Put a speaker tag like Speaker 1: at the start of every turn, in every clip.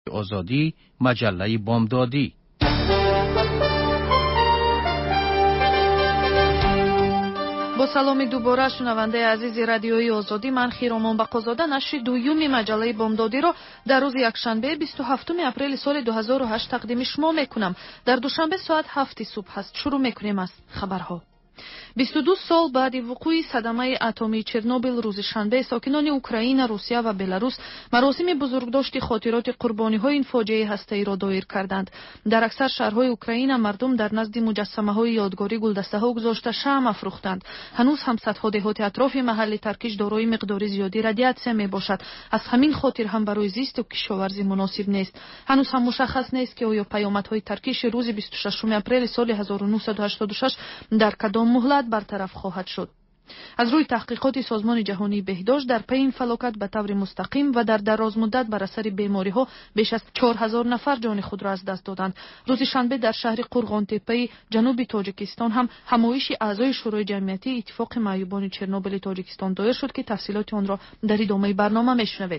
Speaker 1: آزادی، مجله بامدادی.
Speaker 2: با سلامی دوباره شنونده عزیز رادیوی آزادی، من خیرامان بقازاده نشر دویومی مجله بامدادی را در روز یکشنبه 27 اپریل سال 2008 تقدیم شما میکنم. در دوشنبه ساعت 7 صبح است. شروع میکنیم از خبرها. 22 سال بعد وقوع صدمه اتمی چرنوبیل روز شنبه ساکنان اوکراین، روسیه و بلاروس مراسم بزرگداشت خاطرات قربانی‌های این فاجعه هسته‌ای را دایر کردند. در اکثر شهرهای اوکراین مردم در نزد مجسمه‌های یادگاری گلدسته‌ها گذاشته شمع افروختند. هنوز هم صدها دهات اطراف محل ترکیش دارای مقدار زیادی رادیاسیون میباشد. از همین خاطر هم برای زیست و کشاورزی مناسب نیست. هنوز هم مشخص نیست که آیا پیامدهای ترکیش روز 26 اپریل سال 1986 در کدام مهلت برطرف خواهد شد. از روی تحقیقات سازمان جهانی بهداشت در پی این فلاکت به طور مستقیم و در دراز مدت بر اثر بیماری‌ها بیش از 4000 نفر جان خود را از دست دادند. روز شنبه در شهر قرغان‌تپه جنوب تاجیکستان هم همایش اعضای شورای جمعیتی اتفاق معیوبان چرنوبیل تاجیکستان دایر شد که تفصیلات آن را در ادامه برنامه میشنوید.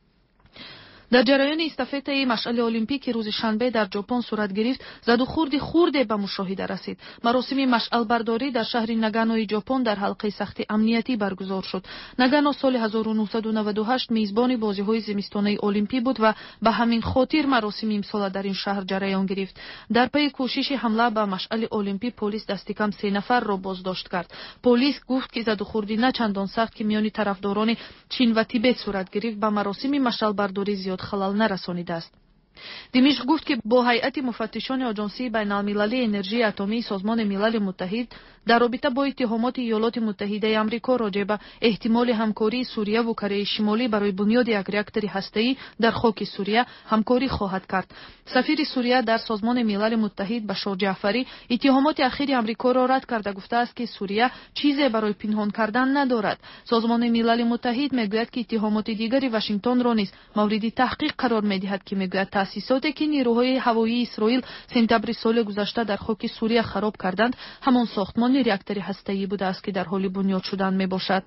Speaker 2: در جریان استافته مشعل المپیک روز شنبه در ژاپن صورت گرفت، زد و خورد به مشاهده رسید. مراسم مشعل برداری در شهر ناگانوی ژاپن در حلقه سخت امنیتی برگزار شد. ناگانو سال 1998 میزبان بازی‌های زمستانه المپیک بود و به همین خاطر مراسم امسال در این شهر جریان گرفت. در پی کوشش حمله به مشعل المپیک پلیس دست کم 3 نفر را بازداشت کرد. پلیس گفت که زد و خوردی نه چندان سخت که میان طرفداران چین و تیبت صورت گرفت به مراسم مشعل برداری زیاد خلل نرسانیده است. دمشق گفت که با هیئت مفتشان آژانسی بین‌المللی انرژی اتمی سازمان ملل متحد در رابطه با اتهامات ایالات متحده آمریکا راجع به احتمال همکاری سوریه و کره شمالی برای بنیاد یک راکتور هسته‌ای در خاک سوریه همکاری خواهد کرد. سفیر سوریه در سازمان ملل متحد بشار جعفری اتهامات اخیر آمریکا را رد کرده گفته است که سوریه چیزی برای پنهان کردن ندارد. سازمان ملل متحد میگوید که اتهامات دیگری واشنگتن را نیز مورد تحقیق قرار می‌دهد که میگوید تأسیساتی که نیروهای هوایی اسرائیل سپتامبر سال گذشته در خاک سوریه خراب کردند همان ساختمان راکتور هسته‌ای بوده است که در حال بنیاد شدن میباشد.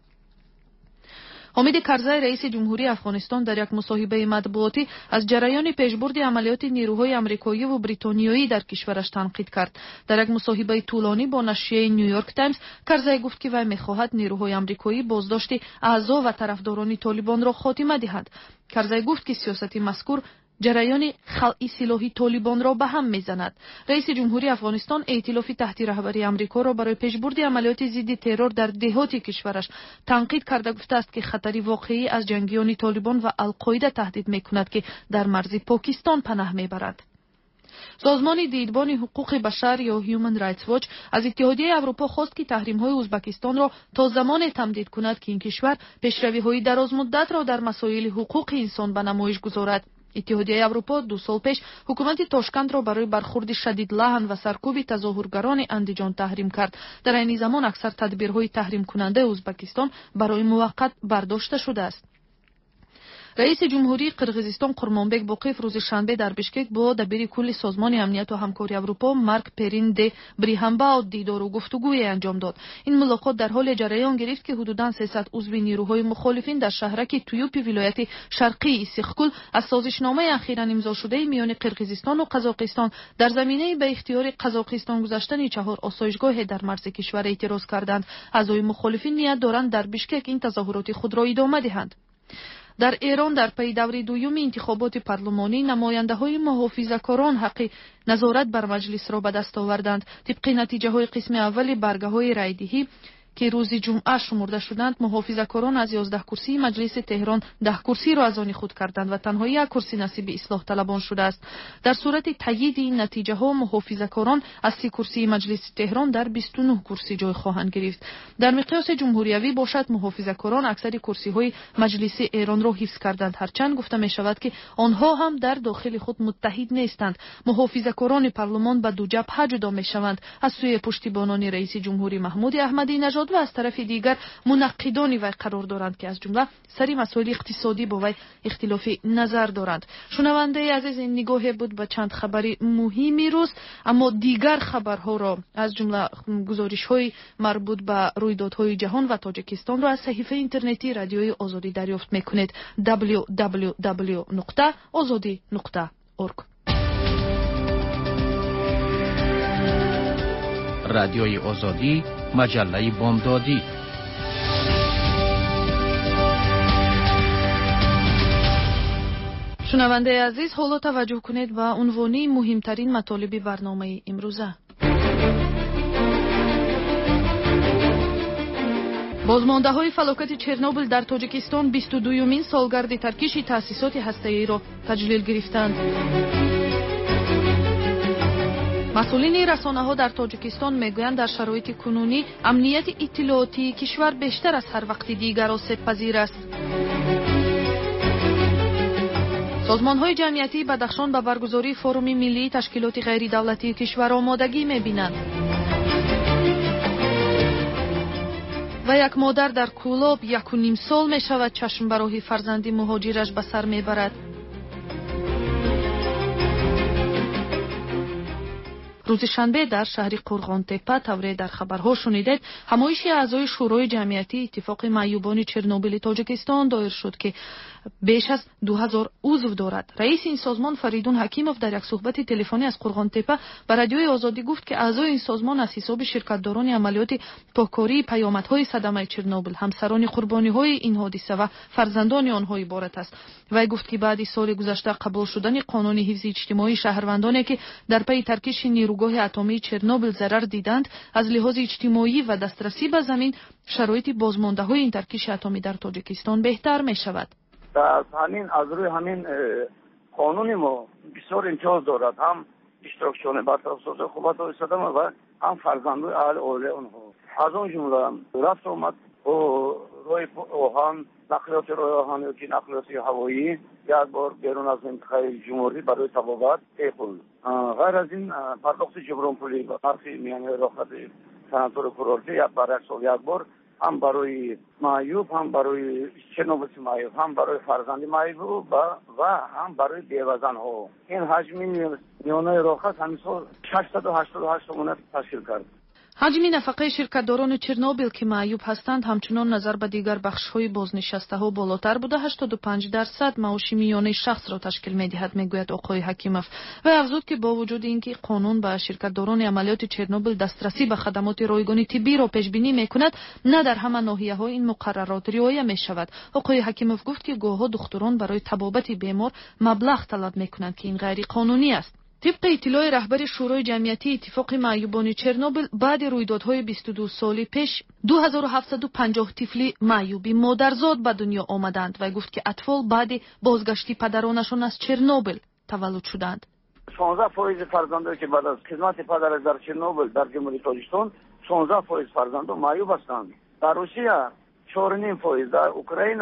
Speaker 2: حامد کرزی رئیس جمهوری افغانستان در یک مصاحبه مطبوعاتی از جریان پیشبرد عملیات نیروهای آمریکایی و بریتانیایی در کشورش تنقید کرد. در یک مصاحبه طولانی با نشریه نیویورک تایمز کرزی گفت که وی می‌خواهد نیروهای آمریکایی بازداشت اعضا و طرفداران طالبان را خاتمه دهند. کرزی گفت که سیاست مذکور جریان خلع سلاح طالبان را به هم میزند. رئیس جمهوری افغانستان ائتلاف تحت رهبری آمریکا را برای پیشبرد عملیات ضد ترور در دهات کشورش تنقید کرده گفته است که خطری واقعی از جنگیان طالبان و القاعده تهدید میکند که در مرز پاکستان پناه میبرد. سازمان دیدبان حقوق بشر یا هیومن رایتس واچ از اتحادیه اروپا خواست که تحریم‌های ازبکستان را تا زمان تمدید کند که این کشور پیشروی‌های دراز مدت را در مسائل حقوق انسان به نمایش گذارد. اتحادیه اروپا 2 سال پیش حکومت تاشکند را برای برخورد شدید لحن و سرکوب تظاهرگران اندیجان تحریم کرد. در این زمان اکثر تدبیرهای تحریم کننده ازبکستان برای موقت برداشته شده است. رئیس جمهوری قرغیزستان قرمانبک باقیف روز شنبه در بشکک با دبیر کل سازمان امنیت و همکاری اروپا مارک پرین د بریهانباو دیدار و گفتگوی انجام داد. این ملاقات در حال جریان گرفت که حدوداً 300 عضو نیروهای مخالفین در شهرک تویوپ ولایت شرقی اسیخکول از سازشنامه اخیراً امضا شده میان قرغیزستان و قزاقستان در زمینه به اختیار قزاقستان گذاشتن 4 آسایشگاه در مرز کشور اعتراض کردند. اعضای مخالفین نیت دارند در بشکک این تظاهرات خود را ادامه دهند. در ایران در پی دور دوم انتخابات پارلمانی نماینده‌های محافظه‌کاران حق نظارت بر مجلس را به دست آوردند. طبق نتیجه‌های قسم اول برگه‌های رای‌دهی که روز جمعه شمرده شدند، محافظه‌کاران از 11 کرسی مجلس تهران 10 کرسی را از آن خود کردند و تنها 1 کرسی نصیب اصلاح طلبان شده است. در صورت تایید این نتیجه‌ها محافظه‌کاران از 30 کرسی مجلس تهران در 29 کرسی جای خواهند گرفت. در مقیاس جمهوریوی باشد محافظه‌کاران اکثر کرسی‌های مجلس ایران را حفظ کردند، هرچند گفته می‌شود که آنها هم در داخل خود متحد نیستند. محافظه‌کاران پارلمان به 2 جبهه جدا می‌شوند. از سوی پشتیبانان رئیس جمهوری محمود احمدی نژاد و از طرف دیگر منقدانی وی قرار دارند که از جمله سری مسائل اقتصادی با وی اختلاف نظر دارند. شنونده عزیز، این نگاه بود به چند خبری مهمی روز، اما دیگر خبرها را از جمله گزارش‌های مربوط به رویدادهای جهان و تاجیکستان را از صحیفه اینترنتی رادیوی آزادی دریافت می‌کنید. www.azadi.org.
Speaker 1: رادیوی آزادی، مجله بامدادی.
Speaker 2: شنونده عزیز، حالا توجه کنید به عنوان مهمترین مطالب برنامه امروزه. بازمانده های فلاکت چرنوبیل در تاجیکستان 22مین سالگرد ترکیش تأسیسات هسته‌ای را تجلیل گرفتند. مسئولین رسانه‌ها در تاجیکستان میگویند در شرایط کنونی امنیت اطلاعاتی کشور بیشتر از هر وقت دیگر آسیب‌پذیر است. سازمان‌های جمعیتی بدخشان به برگزاری فورум ملی تشکیلات غیر دولتی کشور آمادگی می‌بینند. و یک مادر در کولاب 1.5 سال می‌شود چشم به راه فرزندی مهاجرش به سر می‌برد. روز شنبه در شهر قرغان‌تپه طوری در خبرها شنیدید همایش اعضای شورای جمعیتی اتفاق معیوبان چرنوبیل تاجیکستان دایر شد که بیش از 2000 عضو دارد. رئیس این سازمان فریدون حکیموف در یک صحبت تلفنی از قرغان‌تپه به رادیوی آزادی گفت که اعضای این سازمان از حساب شرکت‌داران عملیات پاککاری پیامدهای صدمه چرنوبیل، همسران قربانی‌های این حادثه و فرزندان آنها عبارت است. وی گفت که بعد از سال گذشته قبول شدن قانون حفظ اجتماعی شهروندانی که در پی ترکیش نیروگاه اتمی چرنوبیل ضرر دیدند از لحاظ اجتماعی و دسترسی به زمین شرایط بازمانده‌های این ترکیش اتمی در تاجیکستان بهتر می‌شود.
Speaker 3: از روی همین قانون ما بسیار امتیاز دارد، هم اشتراکشان برطرف‌سازی خوبات صدمه و هم فرزندان اهل اولیاء آنها. از اون جمله رفت آمد و روی آهن، نقلیات روی آهن یا که نقلیات هوایی یک بار بیرون از منطقه جمهوری برای تبابت ایقل. غیر از این پرداخت جبران پولی به برخی میان راحت سناتور کورورتی یک بار یک سال یک بار، هم برای معیوب، هم برای چرنوبیل معیوب، هم برای فرزند معیوب و هم برای بیوزن ها. این حجم میانه راحت همین سال 688 تومان تشکیل کرد.
Speaker 2: حجم نفقه شرکت‌داران چرنوبیل که معیوب هستند همچنان نظر به دیگر بخش‌های بازنشسته‌ها بالاتر بوده 85% معاش میانه شخص را تشکیل می‌دهد، میگوید آقای حکیموف. و افزود که با وجود اینکه قانون به شرکت‌داران عملیات چرنوبیل دسترسی به خدمات رایگان طبی را پیش‌بینی می‌کند، نه در همه ناحیه‌ها این مقررات رعایت می‌شود. آقای حکیموف گفت که گاه‌ها دکتران برای طبابت بیمار مبلغ طلب می‌کنند که این غیر قانونی است. طبق اطلاع رهبر شورای جمعیتی اتفاق معیوبان چرنوبیل بعد رویدادهای 22 سال پیش 2750 طفل معیوبی مادرزاد به دنیا آمدند و گفت که اطفال بعد بازگشت پدرانشان از چرنوبیل تولد شدند.
Speaker 3: 16% فرزندانی که بعد از خدمت پدر در چرنوبیل در جمهوری تاجیکستان 16% فرزندان معیوب هستند. در روسیه 4.5%، در اوکراین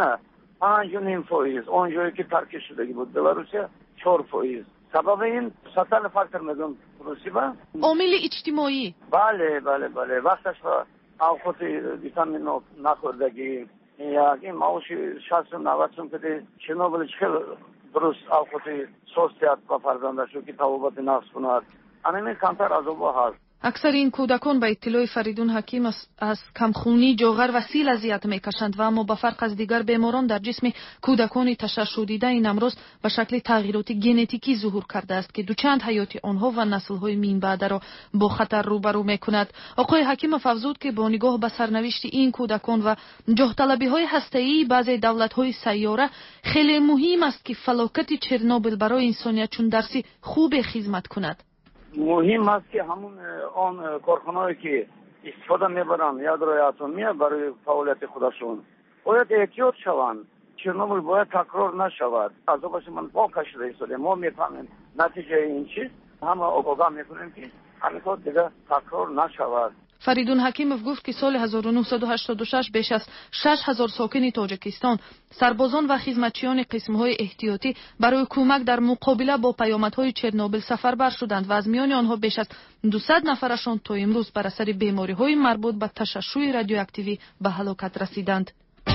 Speaker 3: 5.5%، اون جایی که ترکیش شدگی بود بلاروسیه 4%. سبب این سطح فاکتور میگم روسی با
Speaker 2: عامل اجتماعی.
Speaker 3: بله وقتش اوقات ویتامین نخوردگی یا این معاش 60-90 سوم که چرنوبیل چه درست اوقات سوسیات با فرزندشو که تبابت نفس کند همین کمتر از او هست.
Speaker 2: اکثر این کودکان به اطلاع فریدون حکیم از کمخونی، جاغر و سیل اذیت میکشند و اما به فرق از دیگر بیماران در جسم کودکان تشعشع دیده این امروز به شکل تغییرات ژنتیکی ظهور کرده است که دوچند حیات آنها و نسل‌های مین بعد را با خطر روبرو میکند. آقای حکیم افزود که با نگاه به سرنوشت این کودکان و جاه طلبی‌های هسته‌ای بعضی دولت‌های سیاره خیلی مهم است که فلاکت چرنوبیل برای انسانیت چون درسی خوب خدمت کند.
Speaker 3: مهم است که همون آن کارخانه‌ای که استفاده می‌برند یادروی اتمی برای فعالیت خودشون باید احتیاط شوند. چرنوبیل باید تکرار نشود. از آغاز من واقعش رئیس ما می‌فهمیم نتیجه این چیز همه آگاه می‌کنیم که همین کار دیگه تکرار نشود.
Speaker 2: فریدون حکیمов گفت که سال 1986 بیش از 6000 ساکن تاجیکستان، سربازان و خدمتچیان قسم‌های احتیاطی برای کمک در مقابله با پیامدهای چرنوبیل سفربر شدند و از میان آنها بیش از 200 نفرشان تا امروز بر اثر بیماری‌های مربوط به تشعشع رادیواکتیوی به هلاکت رسیدند.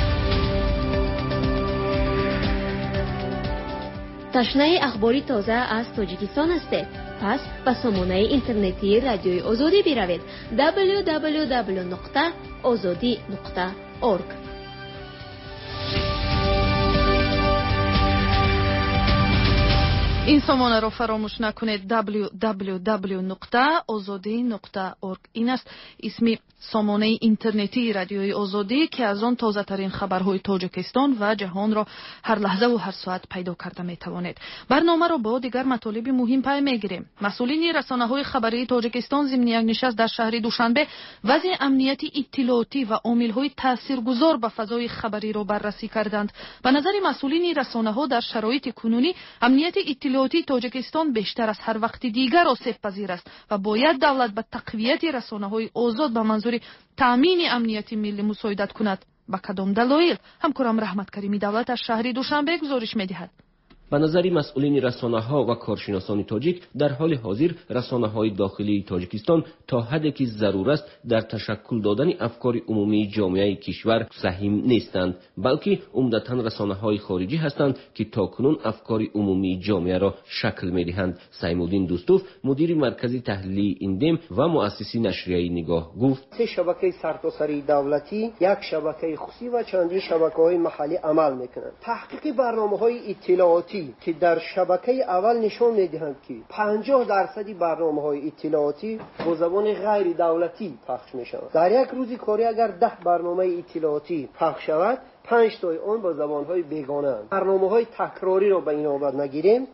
Speaker 4: تشنه اخباری تازه از تاجیکستان هستید؟ پس به سامانه اینترنتی رادیوی آزادی بروید www.azadi.org.
Speaker 2: این سامانه را فراموش نکنید www.azadi.org. این است اسم سامانه اینترنتی رادیوی آزادی که از آن تازه ترین خبرهای تاجیکستان و جهان را هر لحظه و هر ساعت پیدا کرده می توانید. برنامه را با دیگر مطالب مهم پی میگیریم. مسئولین رسانه‌های خبری تاجیکستان ضمن یک نشست در شهر دوشنبه وضع امنیتی اطلاعاتی و عامل‌های تاثیرگذار به فضای خبری را بررسی کردند. به نظر مسئولین رسانه‌ها در شرایط کنونی امنیت اطلاعاتی تاجیکستان بیشتر از هر وقت دیگر آسیب پذیر است و باید دولت به تقویت رسانه‌های آزاد به منظور تامین امنیت ملی مساعدت کند. با کدام دلایل؟ همکارم رحمت کریمی دولت از شهر دوشنبه گزارش می‌دهد.
Speaker 5: به نظر مسئولین رسانه‌ها و کارشناسان تاجیک در حال حاضر رسانه‌های داخلی تاجیکستان تا حدی که ضرور است در تشکل دادن افکار عمومی جامعه کشور سهیم نیستند، بلکه عمدتاً رسانه‌های خارجی هستند که تاکنون افکار عمومی جامعه را شکل می‌دهند. سیمودین دوستوف مدیر مرکز تحلیلی ایندم و مؤسس نشریه نگاه گفت:
Speaker 6: سه شبکه سرتاسری دولتی، یک شبکه خصوصی و چندین شبکه‌های محلی عمل می‌کنند. تحقیق برنامه‌های اطلاعاتی که در شبکه اول نشان می‌دهند که 50% برنامه‌های اطلاعاتی با زبان غیر دولتی پخش می‌شوند. در یک روز کاری اگر 10 برنامه اطلاعاتی پخش شود، 5 تای آن با زبان‌های بیگانه اند. برنامه‌های تکراری را به این نوبت نگیریم،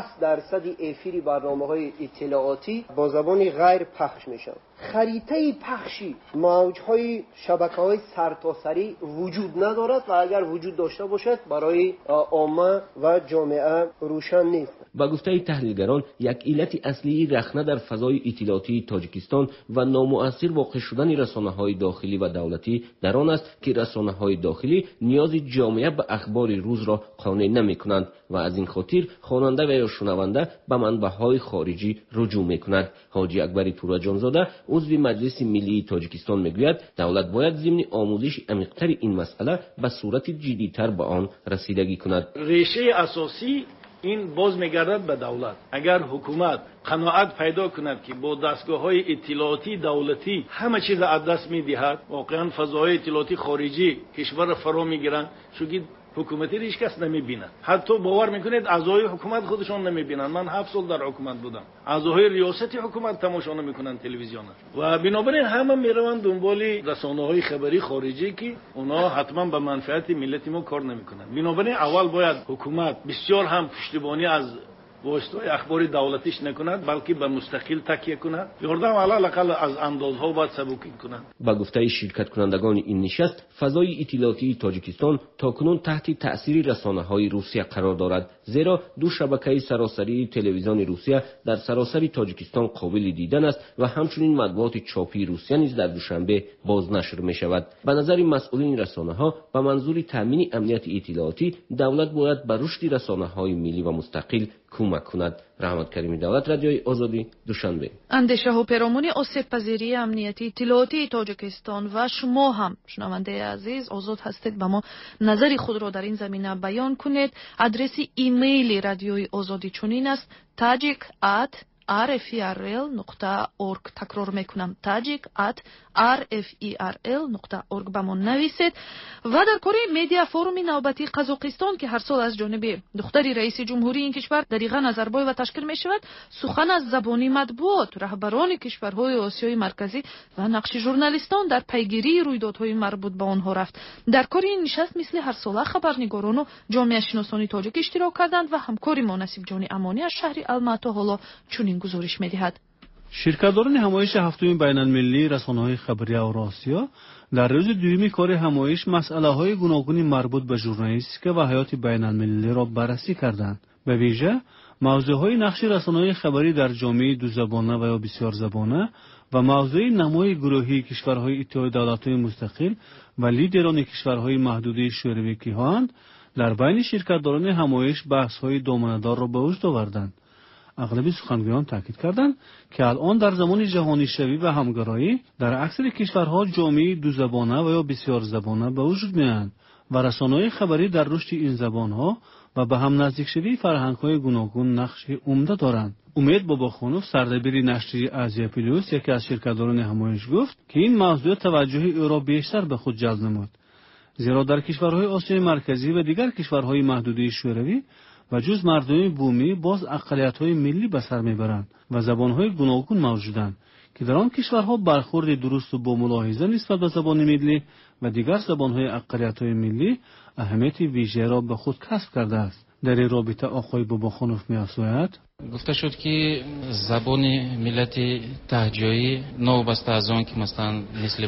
Speaker 6: 60% افیری برنامه‌های اطلاعاتی با زبان غیر پخش میشن. خریطه پخشی موج‌های شبکه‌های سرتاسری وجود ندارد و اگر وجود داشته باشد برای عامه و جامعه روشن نیست.
Speaker 5: با گفته تحلیلگران یک علت اصلی رخنه در فضای اطلاعاتی تاجیکستان و نامؤثر واقع شدن رسانه‌های داخلی و دولتی در آن است که رسانه‌های داخلی نیاز جامعه به اخبار روز را قانع نمی‌کنند و از این خاطر خواننده و یا شنونده به منبع‌های خارجی رجوع می‌کند. حاجی اکبر تورجانزاده عضو مجلس ملی تاجیکستان میگوید دولت باید ضمن آموزش عمیق‌تر این مسئله به صورت جدی‌تر به آن رسیدگی کند.
Speaker 7: ریشه اساسی این باز میگردد به دولت. اگر حکومت قناعت پیدا کند که با دستگاه‌های اطلاعاتی دولتی همه چیز از دست می‌دهد، واقعا فضای اطلاعاتی خارجی کشور فرا می‌گیرند، چون حکومتی هیچ کس نمی‌بیند. حتی باور می‌کنید اعضای حکومت خودشون نمی‌بینند. من 7 سال در حکومت بودم. اعضای ریاستی حکومت تماشا نمی‌کنند تلویزیون و بنابراین همه میروند دنبال رسانه‌های خبری خارجی که اونا حتما به منفعت ملت ما کار نمی‌کنند. بنابراین اول باید حکومت بسیار هم پشتیبانی از واسطه اخبار دولتیش نکند، بلکه به مستقل تکیه کند. یاردم علاوه از اندازها باید سبکی کند.
Speaker 5: با گفته شرکت کنندگان این نشست، فضای اطلاعاتی تاجیکستان تاکنون تحت تأثیر رسانه‌های روسیه قرار دارد، زیرا 2 شبکه سراسری تلویزیون روسیه در سراسر تاجیکستان قابل دیدن است و همچنین مطبوعات چاپی روسیه نیز در دوشنبه بازنشر می‌شود. به نظر مسئولین رسانه‌ها به منظور تامین امنیت اطلاعاتی دولت باید به رشد رسانه‌های ملی و مستقل کمک کند. رحمت کریمی دولت رادیوی آزادی دوشنبه.
Speaker 2: اندیشه ها پیرامون آسیب پذیری امنیتی اطلاعاتی تاجیکستان و شما هم شنونده عزیز آزاد هستید به ما نظر خود را در این زمینه بیان کنید. آدرس ایمیل رادیوی آزادی چنین است: tajik@rferl.org. تکرار میکنم: tajik@rferl.org. به ما نویسید. و در کار میدیا فوروم نوبتی قزاقستان که هر سال از جانب دختر رئیس جمهوری این کشور دریغا نظربایو تشکیل می شود، سخن از زبانی مطبوعات، رهبران کشورهای آسیای مرکزی و نقش ژورنالیستان در پیگیری رویدادهای مربوط به آنها رفت. در کار این نشست مثل هر ساله خبرنگاران و جامعه شناسان تاجیک اشتراک کردند و همکاری ما نصیب جان امانی از شهر الماتی حالا چنین گزارش می‌دهد.
Speaker 8: شرکت‌داران همایش هفتم بین‌المللی رسانه‌های خبری اوراسیا در روز دوم کار همایش مسائل‌های گوناگون مربوط به ژورنالیستیک و حیات بین‌المللی را بررسی کردند. به ویژه موضوعهای نقش رسانه‌های خبری در جامعه دو زبانه و یا بسیار زبانه و موضوع نمای گروهی کشورهای اتحاد دولت‌های مستقل و لیدران کشورهای محدوده شوروی کیهان در بین شرکت‌داران همایش بحث‌های دامنه‌دار را به وجود آوردند. اغلب سخنگویان تاکید کردند که الان در زمان جهانی شوی و همگرایی در اکثر کشورها جامعه دو زبانه و یا بسیار زبانه به وجود می‌آیند و رسانه‌های خبری در رشد این زبان‌ها و به هم نزدیک شوی فرهنگ‌های گوناگون نقش عمده دارند. امید باباخانوف سردبیر نشریه آزیا پلوس یکی از شرکت‌داران همایش گفت که این موضوع توجه او را بیشتر به خود جلب نمود، زیرا در کشورهای آسیای مرکزی و دیگر کشورهای محدوده شوروی و جز مردم بومی باز اقلیت‌های ملی به سر می‌برند و زبان‌های گوناگون موجودند که در آن کشورها برخورد درست و با ملاحظه نسبت به زبان ملی و دیگر زبان‌های اقلیت‌های ملی اهمیت ویژه را به خود کسب کرده است. در این رابطه آقای باباخانوف می‌افزاید:
Speaker 9: گفته شد که زبان ملت تهجایی نوبسته از آن که مثلا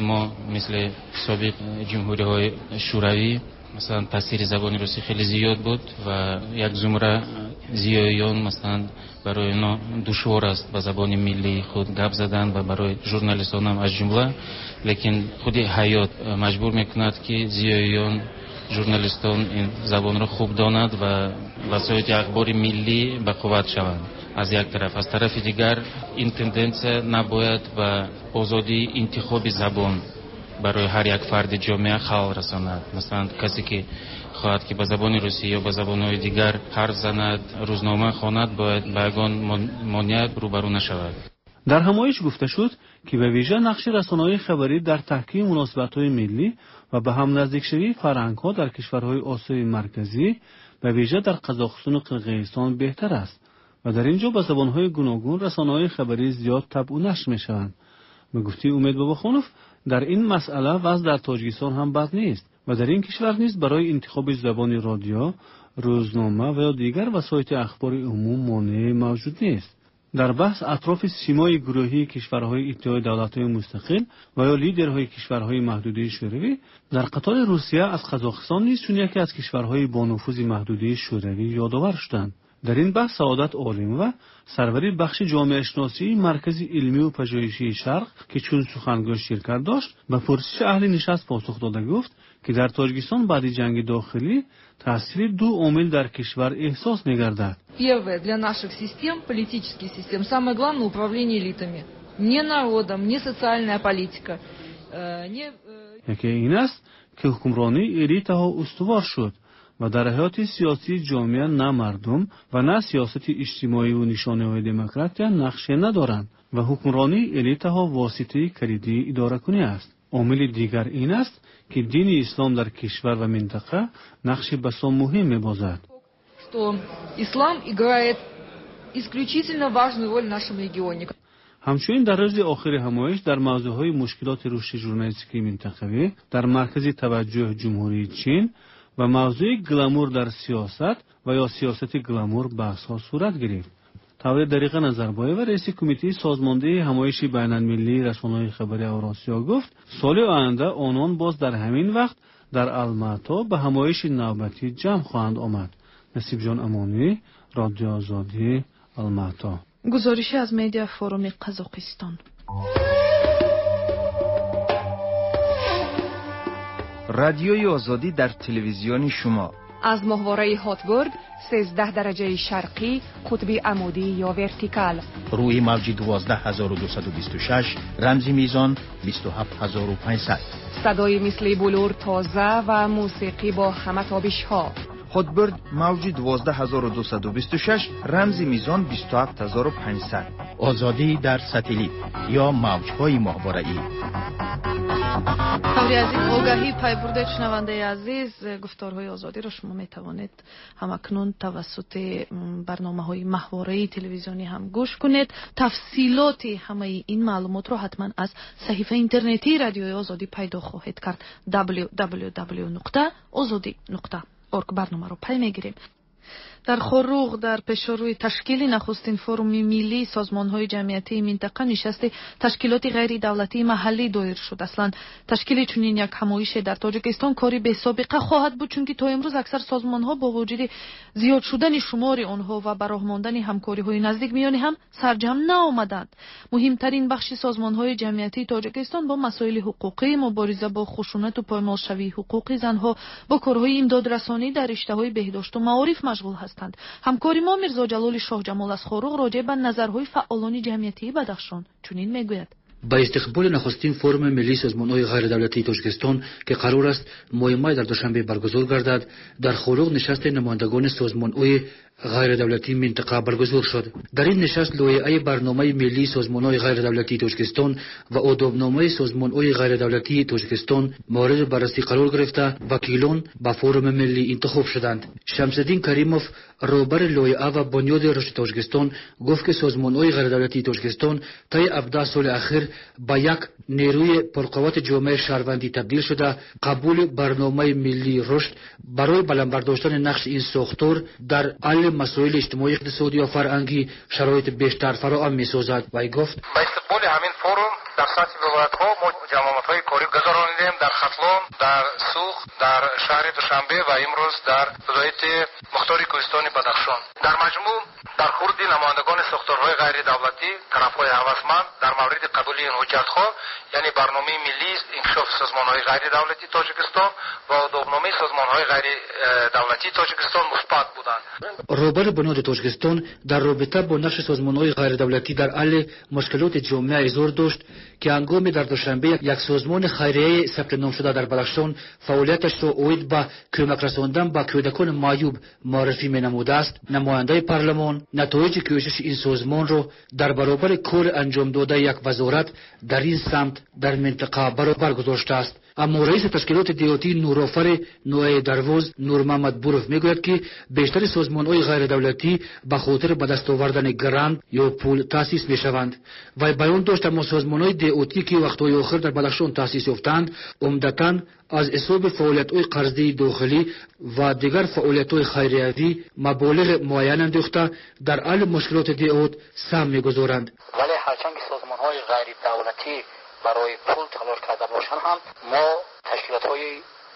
Speaker 9: مثل سابق جمهوری‌های شوروی مثلا تاثیر زبان روسی خیلی زیاد بود و یک زمره زیاییان مثلا برای اینا دشوار است با زبان ملی خود گپ زدن و برای ژورنالیستان هم از جمله، لیکن خود حیات مجبور میکند که زیاییان ژورنالیستان این زبان را خوب داند و وسایل اخبار ملی به قوت شوند. از یک طرف، از طرف دیگر این تندنس نباید و آزادی انتخاب زبان برای هر یک فرد جامعه خلق رساند. مثلا کسی که خواهد که به زبان روسی یا به زبان‌های دیگر حرف زند، روزنامه خواند، باید به یگان مانع روبرو نشود.
Speaker 8: در همایش گفته شد که به ویژه نقش رسانه‌های خبری در تحکیم مناسبت‌های ملی و به هم نزدیک شوی فرهنگ‌ها در کشورهای آسیای مرکزی به ویژه در قزاقستان و قرقیزستان بهتر است و در اینجا به زبان‌های گوناگون رسانه‌های خبری زیاد طبع و نشر می‌شوند. به گفته امید باباخانوف در این مسئله وضع در تاجیکستان هم بد نیست و در این کشور نیز برای انتخاب زبان رادیو، روزنامه و یا دیگر وسایل اخبار عموم مانع موجود نیست. در بحث اطراف سیمای گروهی کشورهای اتحاد دولت‌های مستقل و یا لیدرهای کشورهای محدوده شوروی در قطار روسیه از قزاقستان نیز چون یکی از کشورهای با نفوذ محدوده شوروی یادآور شدند. در این بحث سعادت عالم و سروری بخش جامعه شناسی مرکز علمی و پژوهشی شرق که چون سخنگوی شرکت داشت به پرسش اهل نشست پاسخ داده گفت که در تاجیکستان بعد جنگ داخلی تاثیر دو عامل در کشور احساس می‌گردد.
Speaker 10: Первое для наших систем, политических систем, самое главное управление элитами. Не народом, не социальная политика.
Speaker 8: یکی این است که حکمرانی الیت‌ها استوار شد و در حیات سیاسی جامعه نه مردم و نه سیاست اجتماعی و نشانه‌های دموکراسی نقشه ندارند و حکمرانی الیت‌ها واسطه کلیدی اداره کنی است. عامل دیگر این است که دین اسلام در کشور و منطقه نقش بسیار مهم می‌بازد.
Speaker 10: Что ислам играет исключительно важную роль в нашем регионе.
Speaker 8: همچنین در روز آخر همایش در موضوعهای مشکلات رشد ژورنالیستیکی منطقوی در مرکز توجه جمهوری چین و موضوع گلامور در سیاست و یا سیاست گلامور بحث‌ها صورت گرفت. طور دریغ نظربایه و رئیس کمیته سازمانده همایش بین‌المللی رسانه‌های خبری اوراسیا گفت سال آینده آنان باز در همین وقت در الماتا به همایش نوبتی جمع خواهند آمد. نصیب جان امانی، رادیو آزادی، الماتا.
Speaker 2: گزارشی از مدیا فوروم قزاقستان.
Speaker 1: رادیوی آزادی در تلویزیون شما
Speaker 11: از ماهواره هاتبورد 13 درجه شرقی قطب عمودی یا ورتیکال
Speaker 1: روی موج 12226 رمزی میزان 27500
Speaker 11: صدای مثل بلور تازه و موسیقی با همه تابش ها.
Speaker 1: هاتبورد موج 12226 رمزی میزان 27500 آزادی در ساتلیت یا موج‌های ماهواره‌ای.
Speaker 2: طوری از این آگاهی پیبرده شنونده عزیز گفتارهای آزادی را شما می توانید همکنون توسط برنامه‌های ماهواره‌ای تلویزیونی هم گوش کنید. تفصیلات همه این معلومات را حتما از صفحه اینترنتی رادیوی آزادی پیدا خواهید کرد. www.azadi.org برنامه رو پی میگیریم. در خروغ در پیشروی تشکیل نخستین فروم ملی سازمان‌های جمعیتی منطقه نشست تشکیلات غیر دولتی محلی دایر شد. اصلا تشکیل چنین یک همایش در تاجیکستان کاری بی سابقه خواهد بود، چون که تا امروز اکثر سازمان‌ها با وجود زیاد شدن شمار آنها و براه ماندن همکاری‌های نزدیک میان هم سرجم نآمدند. مهمترین بخش سازمان‌های جمعیتی تاجیکستان با مسائل حقوقی، مبارزه با خشونت و پایمالشوی حقوق زنها، با کارهای امدادرسانی در رشته‌های بهداشت و معارف مشغول هستند. همکاری ما میرزا جلال شاه جمال از خروغ راجع به نظرهای فعالان جمعیتی بدخشان چنین میگوید:
Speaker 12: با استقبال نخستین فروم ملی سازمان‌های غیر دولتی تاجیکستان که قرار است ماه مای در دوشنبه برگزار گردد، در خروغ نشست نمایندگان سازمان‌های غیر دولتی منطقه برگزار شد. در این نشست لایحه برنامه ملی سازمان‌های غیر دولتی تاجیکستان و آدابنامه سازمان‌های غیر دولتی تاجیکستان مورد بررسی قرار گرفته وکیلان به فروم ملی انتخاب شدند. شمس‌الدین کریموف رهبر لایحه و بنیاد رشد تاجیکستان گفت که سازمان‌های غیر دولتی تاجیکستان طی 17 سال اخیر به یک نیروی پرقوت جامعه شهروندی تبدیل شده. قبول برنامه ملی رشد برای بلندبرداشتن نقش این ساختار در حل مسائل اجتماعی، اقتصادی و فرهنگی شرایط بیشتر فراهم می‌سازد. و گفت
Speaker 13: با استقبال همین فروم در سطح ولایت‌ها ما جمعیت‌های کاری گذراندیم در خطلان، در سوخ، در شهر دوشنبه و امروز در ولایت مختار کوهستان بدخشان. در مجموع در خورد نمایندگان ساختارهای غیر دولتی، طرف‌های هوسمند در مورد قبول این حجت‌ها، یعنی برنامه ملی انکشاف سازمان‌های غیر دولتی تاجیکستان و آدابنامه سازمان‌های غیر دولتی تاجیکستان مثبت بودند.
Speaker 12: رهبر بنیاد تاجیکستان در رابطه با نقش سازمان‌های غیر دولتی در حل مشکلات جامعه اظهار داشت که هنگامی در دوشنبه یک سازمان خیریه ثبت نام شده در بدخشان فعالیتش را اوید به کمک رساندن به کودکان معیوب معرفی می‌نموده است. نماینده پارلمان نتایج کوشش این سازمان را در برابر کار انجام داده یک وزارت در این سمت در منطقه برابر گذاشته است. اما رئیس تشکیلات دیهاتی نورآفر نوعه دروز نور محمد بوروف میگوید که بیشتر سازمان‌های غیر دولتی به خاطر به دست آوردن گرانت یا پول تأسیس می‌شوند. و بیان داشت اما سازمان‌های دیهاتی که وقت‌های آخر در بدخشان تأسیس یافتند عمدتاً از حساب فعالیت‌های قرضی داخلی و دیگر فعالیت‌های خیریوی مبالغ معین انداخته در حل مشکلات دیهات سهم می‌گذارند.
Speaker 13: ولی هرچند سازمان‌های غیر دولتی برای پول تلاش کرده باشند هم ما تشکیلات‌های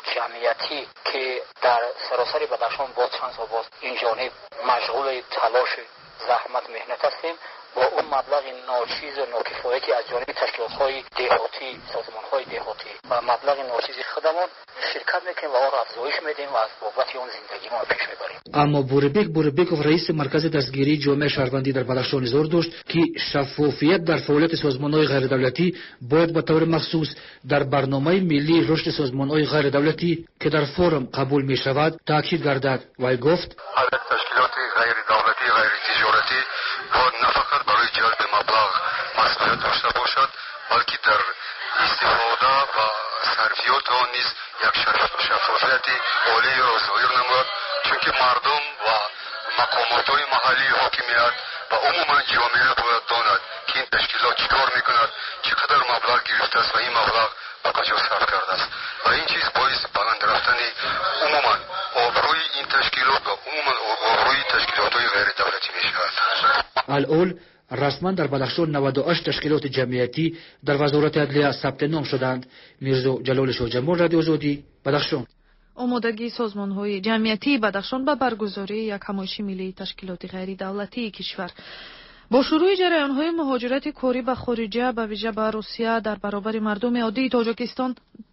Speaker 13: جمعیتی که در سراسر بدخشان با چند سال باز این جانب مشغول تلاش زحمت مهنت هستیم. با اون مبلغ ناچیز و ناکفایتی از جانب تشکیلات‌های دهاتی، سازمان‌های دهاتی و مبلغ ناچیز خودمون شرکت میکنیم و آن را افزایش میدیم و از بابت اون زندگی ما پیش میبریم.
Speaker 12: اما بوربیک رئیس مرکز دستگیری جامعه شهروندی در بدخشان اظهار داشت که شفافیت در فعالیت سازمان‌های غیر دولتی باید به طور مخصوص در برنامه ملی رشد سازمان‌های غیر دولتی که در فورم قبول می‌شود تاکید گردد. و گفت
Speaker 13: تشکیلات غیر دولتی غیر تجارتی باید نه فقط برای جلب مبلغ مسئولیت داشته باشد، بلکه در استفاده و صرفیات آن نیز یک شفافیت عالی را ظاهر نمود، چون که مردم و مقامات‌های محلی حاکمیت و عموما جامعه باید داند که این تشکیلات چیکار میکند، چقدر مبلغ گرفته است و این مبلغ به کجا صرف کرده است و این چیز باعث بلند رفتن عموما آبروی این تشکیلات و عموما آبروی تشکیلات‌های غیر دولتی میشود.
Speaker 12: الان رسما در بدخشان 98 تشکیلات جمعیتی در وزارت عدلیه ثبت نام شدند. میرزا جلال شاه جمال، رادیو آزادی، بدخشان.
Speaker 2: آمادگی سازمان‌های جمعیتی بدخشان به برگزاری یک همایش ملی تشکیلات غیر دولتی کشور. با شروع جریان‌های مهاجرت کاری به خارجه به ویژه به روسیه در برابر مردم عادی تاجیکستان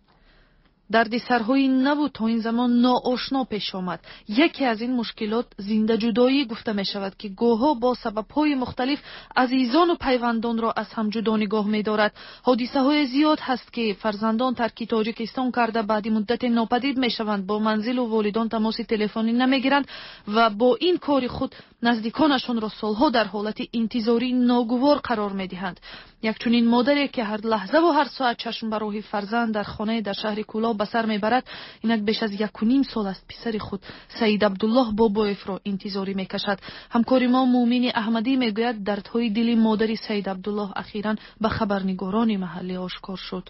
Speaker 2: دردسرهای نبود تا این زمان ناآشنا پیش آمد. یکی از این مشکلات زنده جدایی گفته می شود که گاه‌ها با سبب‌های مختلف عزیزان و پیوندان را از هم جدا نگاه می دارد. حادثه‌های زیاد هست که فرزندان ترک تاجیکستان کرده بعد مدت ناپدید می شوند، با منزل و والدان تماس تلفنی نمی گیرند و با این کار خود نزدیکانشان را سالها در حالت انتظاری ناگوار قرار می دهند. یک چنین مادری که هر لحظه و هر ساعت چشم بر راه فرزند در خانه در شهر کولا به سر میبرد، اینک بیش از 1.5 سال است پسر خود سید عبدالله بابایف را انتظاری میکشد. همکار ما مومن احمدی میگوید دردهای دل مادر سید عبدالله اخیراً به خبرنگاران محلی آشکار شد.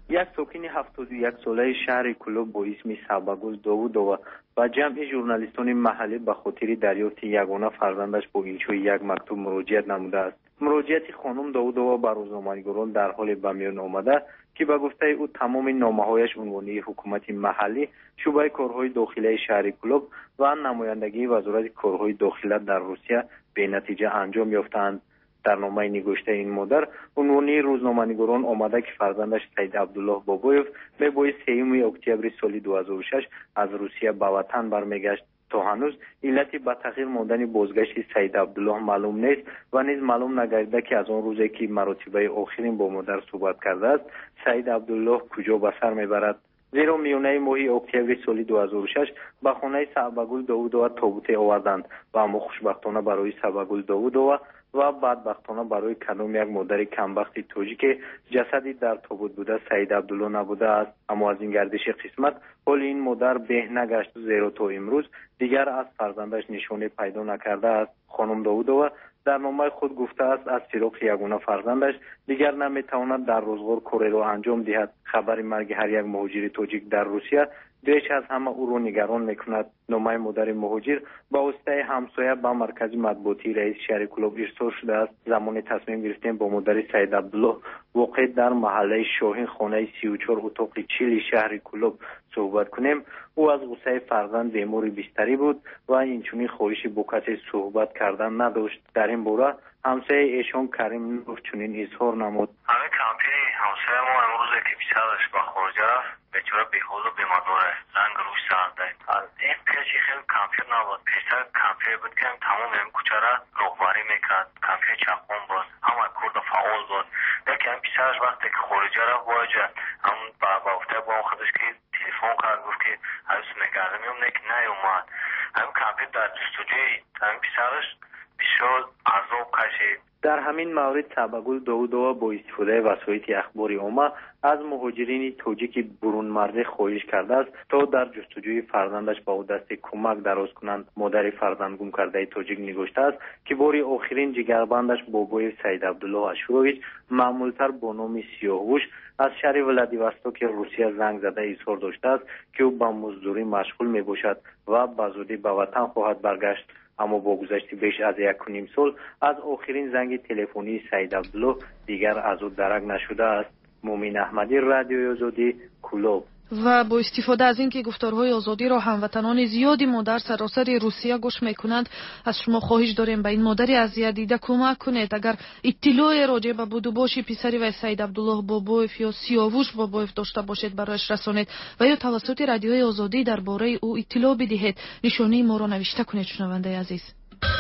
Speaker 14: یک ساکن 71 ساله شهر کلوب با اسم سباگل داوودова و جمع ژورنالیستان محلی به خاطر دریافت یگانه فرزندش با انشای یک مکتوب مراجعت نموده است. مراجعت خانم داوودова به روزنامه‌نگاران در حال به میان آمده که به گفته او تمام نامه‌هایش عنوانی حکومت محلی، شعبه کارهای داخلی شهر کلوب و نمایندگی وزارت کارهای داخلی در روسیه به نتیجه انجام یافتند. در نامه نگاشته این مادر عنوانی روزنامه‌نگاران آمده که فرزندش سید عبدالله بابویف میباید 3 اکتبر سال 2006 از روسیه به وطن برمیگشت. تا هنوز علت به تغییر ماندن بازگشت سید عبدالله معلوم نیست و نیز معلوم نگردیده که از آن روزی که مراتبه آخرین با مادر صحبت کرده است سید عبدالله کجا به سر میبرد. زیرا میانه ماه اکتبر سال 2006 به خانه سباگل داوودова تابوت آوردند و اما خوشبختانه برای سباگل داوودова و بدبختانه برای کدام یک مادر کمبخت تاجیک که جسدی در تابوت بوده سید عبدالله نبوده است. اما از این گردش قسمت حال این مادر به نگشت، زیرا تا امروز دیگر از فرزندش نشانه پیدا نکرده است. خانم داوودова در نامه خود گفته است از فراق یگانه فرزندش دیگر نمیتواند در روزگار کاری را انجام دهد. خبر مرگ هر یک مهاجر تاجیک در روسیه بیش از همه او را نگران میکند. نامه مادر مهاجر با واسطه همسایه به مرکز مطبوعاتی رئیس شهر کلوب ارسال شده است. زمان تصمیم گرفتن با مادر سید عبدالله واقع در محله شاهین خانه 34 اتاق 40 شهر کلوب صحبت کنیم، او از غصه فرزند بیمار بستری بود و اینچنین خواهش با کسی صحبت کردن نداشت. در این باره همسایه ایشان کریم نور چنین اظهار نمود:
Speaker 15: همه کمپیر همسایه ما امروز که بیشترش به خارج رفت بیچاره بی‌حال و بی‌مداره، زنگ روش زده. از این پیشی خیلی کمپیر نبود، پیشتر کمپیر بود که تمام این کوچه را راهبری میکرد. کمپیر چاقون بود، همه کرد فعال بود. لیکن بیشترش وقتی که خارج رفت واجه هم با وقته با خودش که تلفن کرد گفت که عروس نگرده میومده که نیومد. هم کمپیر در جستجوی هم بیشترش بسیار عذاب کشید.
Speaker 14: در همین مورد سباگل داوودова با استفاده وسایل اخباری عامه از مهاجرین تاجیک برون مرده خواهش کرده است تا در جستجوی فرزندش با او دست کمک دراز کنند. مادر فرزند گم کرده تاجیک نگاشته است که باری آخرین جگربندش بابای سید عبدالله اشورویچ معمولتر با نام سیاهگوش از شهر ولادیواستوک روسیه زنگ زده اظهار داشته است که او به مزدوری مشغول می باشد و به زودی به وطن خواهد برگشت. اما با گذشت بیش از 1.5 سال از آخرین زنگ تلفنی سید عبدالله دیگر از او درک نشده است. مومن احمدی، رادیوی آزادی، کلوب.
Speaker 2: و با استفاده از اینکه گفتارهای آزادی را هموطنان زیادی ما در سراسر روسیه گوش میکنند، از شما خواهش داریم به این مادر اذیت دیده کمک کنید. اگر اطلاع راجع به بودوباش پسری و سید عبدالله بابویف یا سیاووش بابویف داشته باشید برایش رسانید و یا توسط رادیوی آزادی درباره او اطلاع بدهید. نشانه ما را نوشته کنید. شنونده عزیز،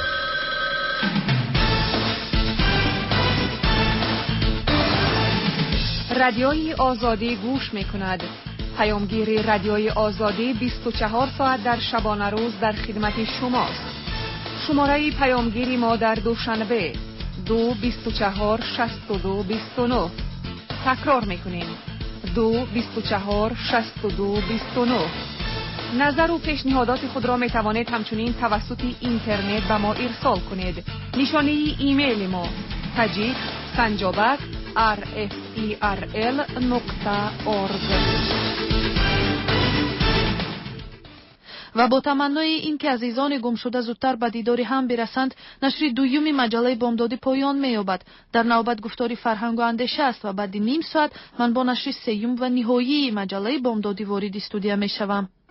Speaker 11: رادیوی آزادی گوش میکند. پیامگیر رادیوی آزادی 24 ساعت در شبانه روز در خدمت شماست. شماره پیامگیری ما در دوشنبه 2 24 62 29. تکرار میکنیم 2 24 62 29. نظر و پیشنهادات خود را میتوانید همچنین توسط اینترنت به ما ارسال کنید. نشانه ایمیل ما tajik sanjobak rferl.org.
Speaker 2: و با تمنای این که عزیزان گم شده زودتر به دیدار هم برسند، نشر دویومی مجله بامدادی پایان می‌یابد. در نوبت گفتاری فرهنگ و اندیشه است و بعد نیم ساعت من با نشر سوم و نهایی مجله بامدادی وارد استودیو می‌شوم.